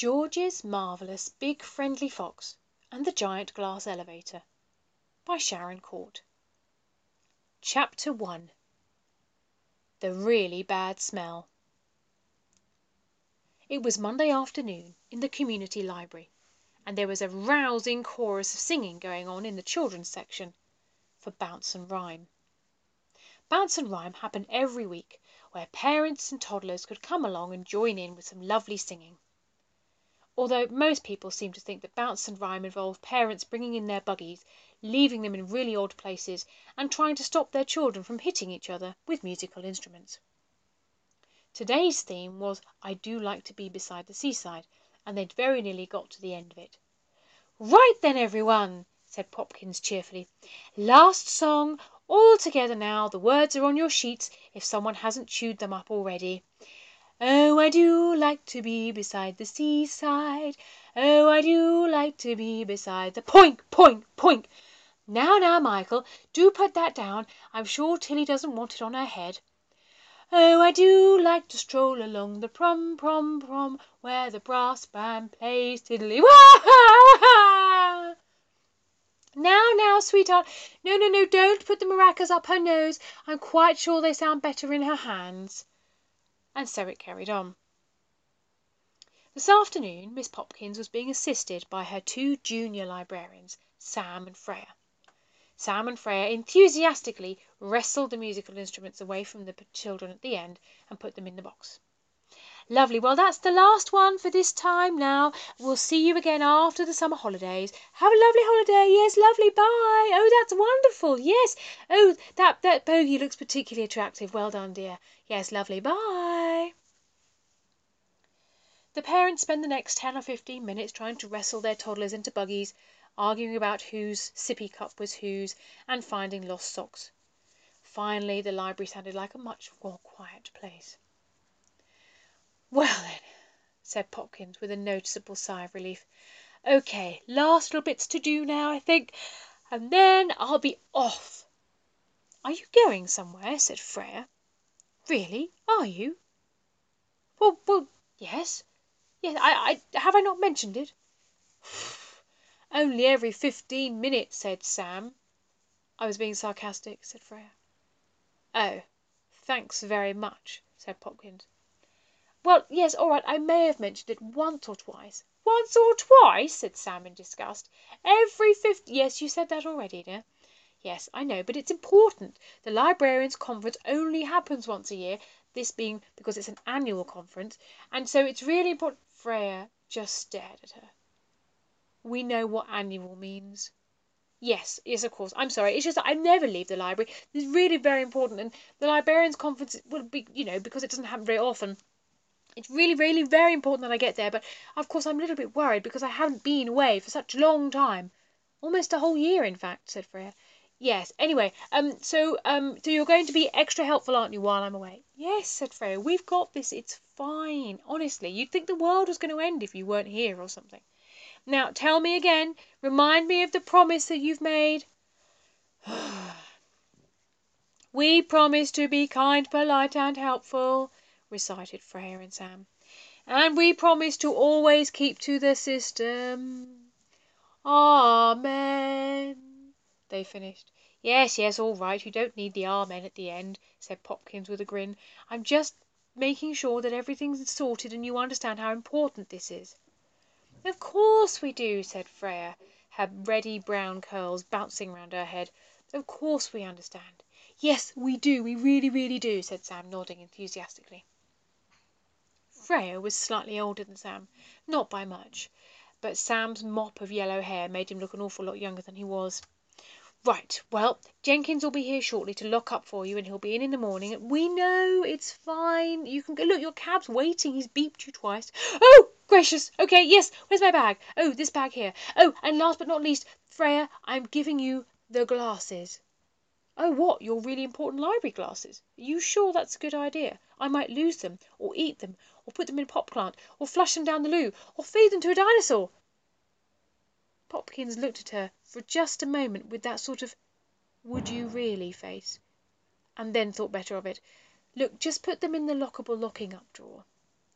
George's Marvellous Big Friendly Fox and the Giant Glass Elevator by Sharon Court. Chapter 1. The Really Bad Smell. It was Monday afternoon in the community library, and there was a rousing chorus of singing going on in the children's section for Bounce and Rhyme. Bounce and Rhyme happened every week, where parents and toddlers could come along and join in with some lovely singing. Although most people seem to think that Bounce and Rhyme involve parents bringing in their buggies, leaving them in really odd places, and trying to stop their children from hitting each other with musical instruments. Today's theme was I Do Like to Be Beside the Seaside, and they'd very nearly got to the end of it. "Right then, everyone," said Popkins cheerfully. "Last song, all together now. The words are on your sheets if someone hasn't chewed them up already. Oh, I do like to be beside the seaside. Oh, I do like to be beside the poink, poink, poink. Now, Michael, do put that down. I'm sure Tilly doesn't want it on her head. Oh, I do like to stroll along the prom, prom, prom, where the brass band plays tiddly wah. Now, sweetheart. No, don't put the maracas up her nose. I'm quite sure they sound better in her hands." And so it carried on. This afternoon Miss Popkins was being assisted by her two junior librarians, Sam and Freya. Sam and Freya enthusiastically wrestled the musical instruments away from the children at the end and put them in the box. "Lovely. Well, that's the last one for this time now. We'll see you again after the summer holidays. Have a lovely holiday. Yes, lovely. Bye. Oh, that's wonderful. Yes. Oh, that bogey looks particularly attractive. Well done, dear. Yes, lovely. Bye." The parents spent the next 10 or 15 minutes trying to wrestle their toddlers into buggies, arguing about whose sippy cup was whose, and finding lost socks. Finally, the library sounded like a much more quiet place. "Well, then," said Popkins, with a noticeable sigh of relief. "OK, last little bits to do now, I think, and then I'll be off." "Are you going somewhere?" said Freya. "Really, are you?" Well, yes. Yes, have I not mentioned it?" "Only every 15 minutes," said Sam. "I was being sarcastic," said Freya. "Oh, thanks very much," said Popkins. "Well, yes, all right, I may have mentioned it once or twice." "Once or twice!" said Sam in disgust. "Every 15—" "Yes, you said that already, dear. Yes, I know, but it's important. The Librarians' Conference only happens once a year, this being because it's an annual conference, and so it's really important." Freya just stared at her. "We know what annual means." Yes, of course. I'm sorry. It's just that I never leave the library. It's really very important, and the Librarians' Conference will be, because it doesn't happen very often. It's really, really very important that I get there, but of course I'm a little bit worried because I haven't been away for such a long time. Almost a whole year, in fact," said Freya. "Yes, anyway, so you're going to be extra helpful, aren't you, while I'm away?" "Yes," said Freya, "we've got this. It's fine. Honestly, you'd think the world was going to end if you weren't here or something. Now, tell me again. Remind me of the promise that you've made." "We promise to be kind, polite, and helpful," recited Freya and Sam. "And we promise to always keep to the system. Amen," they finished. Yes, all right. You don't need the amen at the end," said Popkins with a grin. "I'm just making sure that everything's sorted and you understand how important this is." "Of course we do," said Freya, her reddy brown curls bouncing round her head. "Of course we understand." "Yes, we do. We really, really do," said Sam, nodding enthusiastically. Freya was slightly older than Sam, not by much, but Sam's mop of yellow hair made him look an awful lot younger than he was. "Right, well, Jenkins will be here shortly to lock up for you, and he'll be in the morning. We know, it's fine. You can go. Look, your cab's waiting. He's beeped you twice. Oh, gracious. Okay, yes, where's my bag? Oh, this bag here. Oh, and last but not least, Freya, I'm giving you the glasses." "Oh, what, your really important library glasses? Are you sure that's a good idea? I might lose them, or eat them, or put them in a pot plant, or flush them down the loo, or feed them to a dinosaur." Popkins looked at her for just a moment with that sort of "would you really" face, and then thought better of it. "Look, just put them in the lockable locking up drawer."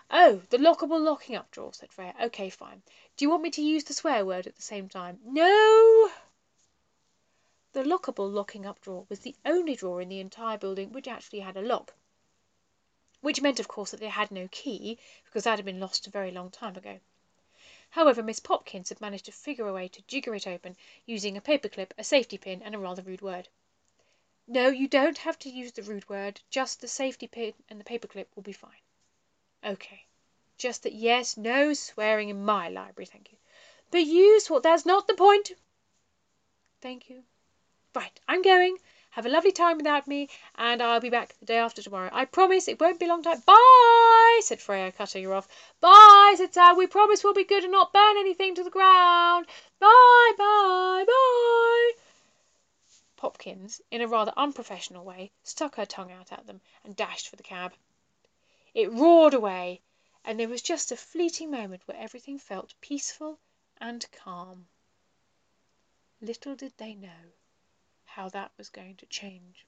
"Oh, the lockable locking up drawer," said Freya. "Okay, fine. Do you want me to use the swear word at the same time?" "No." The lockable locking up drawer was the only drawer in the entire building which actually had a lock. Which meant, of course, that they had no key, because that had been lost a very long time ago. However, Miss Popkins had managed to figure a way to jigger it open, using a paperclip, a safety pin, and a rather rude word. "No, you don't have to use the rude word. Just the safety pin and the paperclip will be fine." "Okay. Just that, yes, no swearing in my library, thank you." "But that's not the point." "Thank you. Right, I'm going. Have a lovely time without me, and I'll be back the day after tomorrow. I promise it won't be a long time." "Bye," said Freya, cutting her off. "Bye," said Sam. "We promise we'll be good and not burn anything to the ground. Bye, bye, bye." Popkins, in a rather unprofessional way, stuck her tongue out at them and dashed for the cab. It roared away, and there was just a fleeting moment where everything felt peaceful and calm. Little did they know how that was going to change.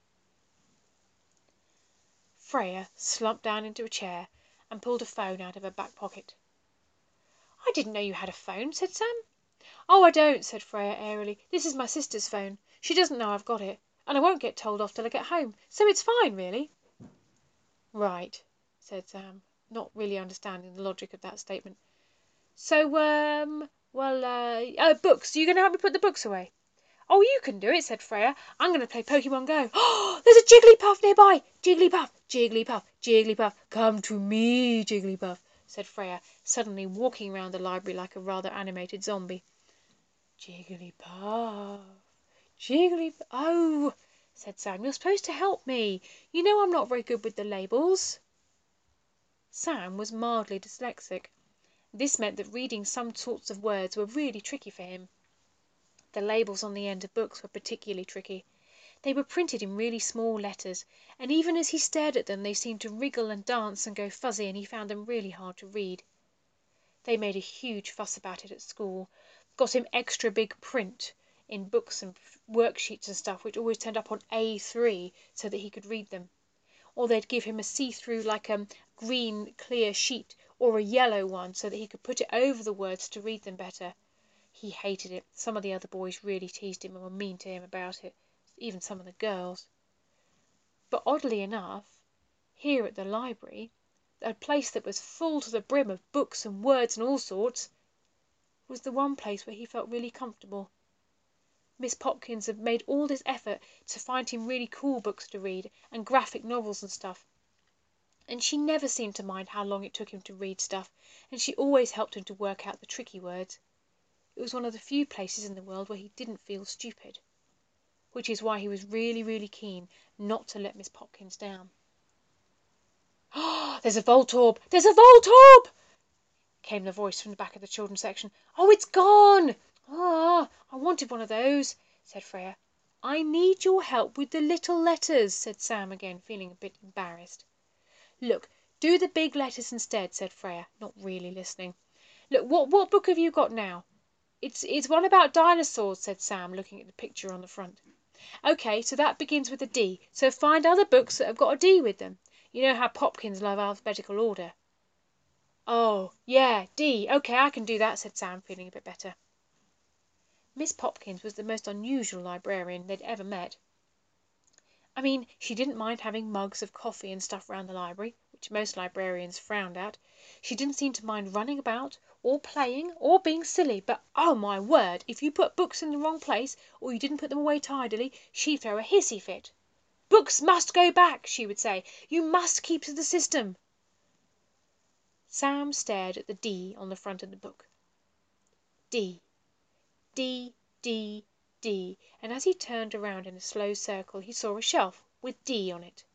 Freya slumped down into a chair and pulled a phone out of her back pocket. "I didn't know you had a phone," said Sam. "Oh, I don't," said Freya airily. "This is my sister's phone. She doesn't know I've got it, and I won't get told off till I get home, so it's fine, really." "Right," said Sam, not really understanding the logic of that statement. "So, books. Are you going to help me put the books away?" "Oh, you can do it," said Freya. "I'm going to play Pokemon Go. Oh, there's a Jigglypuff nearby. Jigglypuff, Jigglypuff, Jigglypuff. Come to me, Jigglypuff," said Freya, suddenly walking round the library like a rather animated zombie. "Jigglypuff, Jigglypuff." "Oh," said Sam, "you're supposed to help me. You know I'm not very good with the labels." Sam was mildly dyslexic. This meant that reading some sorts of words were really tricky for him. The labels on the end of books were particularly tricky. They were printed in really small letters, and even as he stared at them they seemed to wriggle and dance and go fuzzy, and he found them really hard to read. They made a huge fuss about it at school, got him extra big print in books and worksheets and stuff, which always turned up on A3 so that he could read them. Or they'd give him a see-through, like a green clear sheet, or a yellow one, so that he could put it over the words to read them better. He hated it. Some of the other boys really teased him and were mean to him about it, even some of the girls. But oddly enough, here at the library, a place that was full to the brim of books and words and all sorts, was the one place where he felt really comfortable. Miss Popkins had made all this effort to find him really cool books to read, and graphic novels and stuff. And she never seemed to mind how long it took him to read stuff, and she always helped him to work out the tricky words. It was one of the few places in the world where he didn't feel stupid, which is why he was really, really keen not to let Miss Popkins down. "Oh, there's a Voltorb! There's a Voltorb!" came the voice from the back of the children's section. "Oh, it's gone! Ah, I wanted one of those," said Freya. "I need your help with the little letters," said Sam again, feeling a bit embarrassed. "Look, do the big letters instead," said Freya, not really listening. "Look, what book have you got now?" It's one about dinosaurs," said Sam, looking at the picture on the front. "OK, so that begins with a D. So find other books that have got a D with them. You know how Popkins love alphabetical order." "Oh, yeah, D. OK, I can do that," said Sam, feeling a bit better. Miss Popkins was the most unusual librarian they'd ever met. I mean, she didn't mind having mugs of coffee and stuff round the library, which most librarians frowned at. She didn't seem to mind running about, or playing, or being silly, but, oh my word, if you put books in the wrong place, or you didn't put them away tidily, she'd throw a hissy fit. "Books must go back," she would say. "You must keep to the system." Sam stared at the D on the front of the book. D, D, D, D, and as he turned around in a slow circle he saw a shelf with D on it.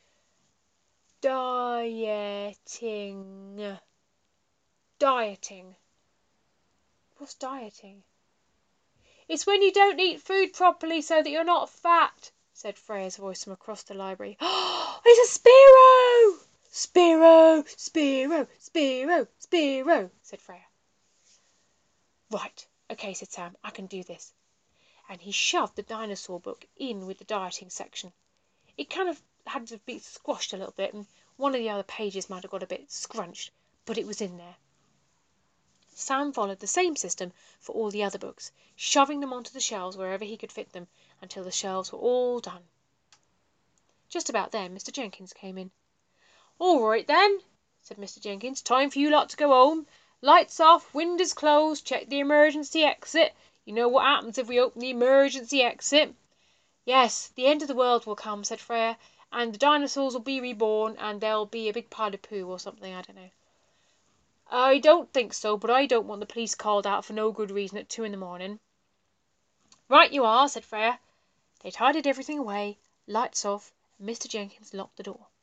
Dieting. Dieting. What's dieting? "It's when you don't eat food properly so that you're not fat," said Freya's voice from across the library. "Oh, it's a Spearow!" "Spearow! Spearow! Spearow! Spearow!" said Freya. "Right, OK," said Sam, "I can do this." And he shoved the dinosaur book in with the dieting section. It kind of had to be squashed a little bit, and One of the other pages might have got a bit scrunched, but it was in there. Sam followed the same system for all the other books, shoving them onto the shelves wherever he could fit them, until the shelves were all done. Just about then Mr. Jenkins came in. "All right, then," said Mr. Jenkins. "Time for you lot to go home. Lights off, windows closed, check the emergency exit. You know what happens if we open the emergency exit." "Yes, the end of the world will come," said Freya, "and the dinosaurs will be reborn, and there'll be a big pile of poo or something, I don't know." "I don't think so, but I don't want the police called out for no good reason at 2 in the morning." "Right you are," said Freya. They tidied everything away, lights off, and Mr. Jenkins locked the door.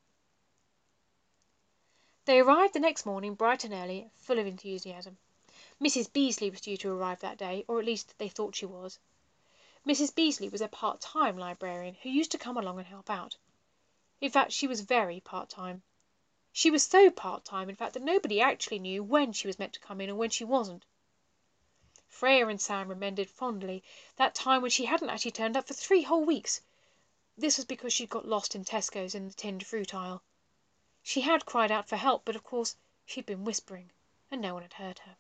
They arrived the next morning bright and early, full of enthusiasm. Mrs. Beasley was due to arrive that day, or at least they thought she was. Mrs. Beasley was a part-time librarian who used to come along and help out. In fact, she was very part-time. She was so part-time, in fact, that nobody actually knew when she was meant to come in and when she wasn't. Freya and Sam remembered fondly that time when she hadn't actually turned up for 3 whole weeks. This was because she'd got lost in Tesco's in the tinned fruit aisle. She had cried out for help, but of course she'd been whispering, and no one had heard her.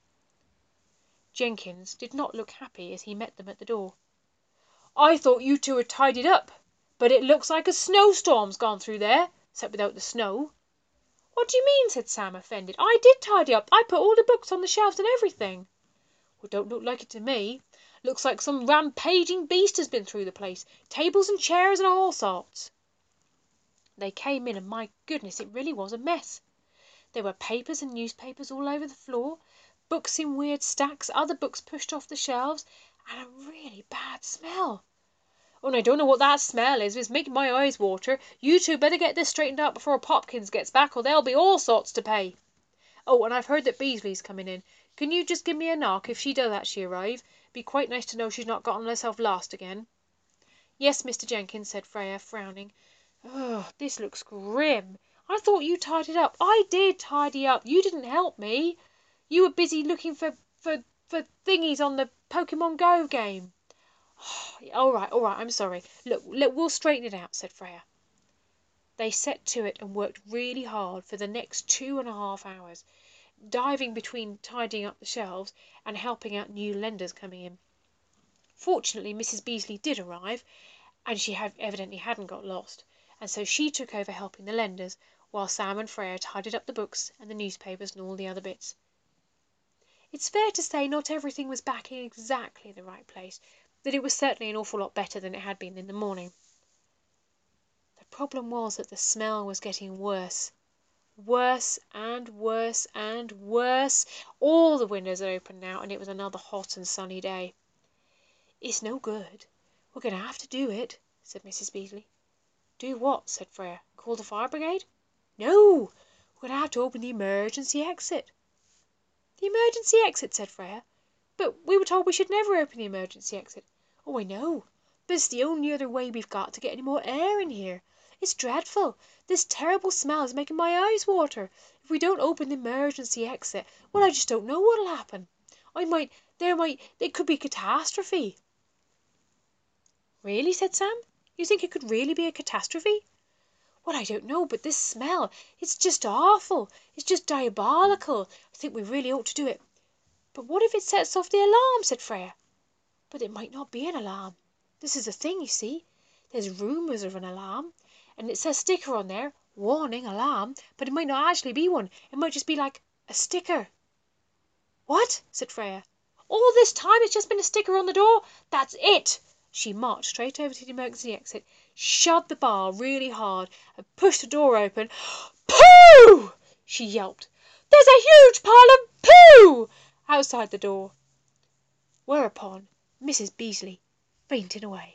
Jenkins did not look happy as he met them at the door. "I thought you two had tidied up, but it looks like a snowstorm's gone through there, except without the snow." "What do you mean?" said Sam, offended. "I did tidy up. I put all the books on the shelves and everything." "Well, don't look like it to me. Looks like some rampaging beast has been through the place. Tables and chairs and all sorts." They came in, and my goodness, it really was a mess. There were papers and newspapers all over the floor, books in weird stacks, other books pushed off the shelves, and a really bad smell. "Oh, and I don't know what that smell is, but it's making my eyes water. You two better get this straightened out before Popkins gets back, or there'll be all sorts to pay. Oh, and I've heard that Beasley's coming in. Can you just give me a knock if she does actually arrive? Be quite nice to know she's not gotten herself lost again." "Yes, Mr. Jenkins," said Freya, frowning. "Oh, this looks grim. I thought you tidied up." "I did tidy up. You didn't help me. You were busy looking for thingies on the Pokemon Go game." All right, I'm sorry. Look, we'll straighten it out," said Freya. They set to it and worked really hard for the next 2.5 hours, diving between tidying up the shelves and helping out new lenders coming in. Fortunately, Mrs. Beasley did arrive, and she evidently hadn't got lost, and so she took over helping the lenders, while Sam and Freya tidied up the books and the newspapers and all the other bits. It's fair to say not everything was back in exactly the right place, that it was certainly an awful lot better than it had been in the morning. The problem was that the smell was getting worse. Worse and worse and worse. All the windows are open now, and it was another hot and sunny day. "It's no good. We're going to have to do it," said Mrs. Beasley. "Do what?" said Freya. "Call the fire brigade?" "No, we're going to have to open the emergency exit." "The emergency exit?" said Freya. "But we were told we should never open the emergency exit." "Oh, I know, but it's the only other way we've got to get any more air in here. It's dreadful. This terrible smell is making my eyes water. If we don't open the emergency exit, well, I just don't know what'll happen. It could be catastrophe." "Really?" said Sam. "You think it could really be a catastrophe?" "Well, I don't know, but this smell, it's just awful. It's just diabolical. I think we really ought to do it." "But what if it sets off the alarm?" said Freya. "But it might not be an alarm. This is the thing, you see. There's rumours of an alarm, and it says sticker on there, warning, alarm, but it might not actually be one. It might just be like a sticker." "What?" said Freya. "All this time it's just been a sticker on the door? That's it!" She marched straight over to the emergency exit, shoved the bar really hard, and pushed the door open. "Pooh!" she yelped. "There's a huge pile of pooh outside the door." Whereupon Mrs. Beasley fainted away.